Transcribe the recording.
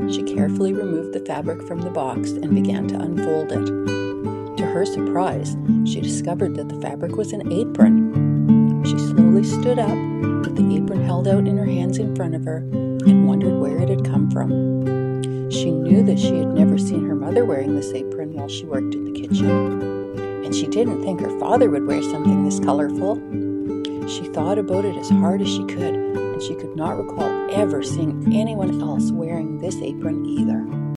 She carefully removed the fabric from the box and began to unfold it. To her surprise, she discovered that the fabric was an apron. She slowly stood up, with the apron held out in her hands in front of her, and wondered where it had come from. She knew that she had never seen her mother wearing this apron while she worked in the kitchen, and she didn't think her father would wear something this colorful. She thought about it as hard as she could, and she could not recall ever seeing anyone else wearing this apron either.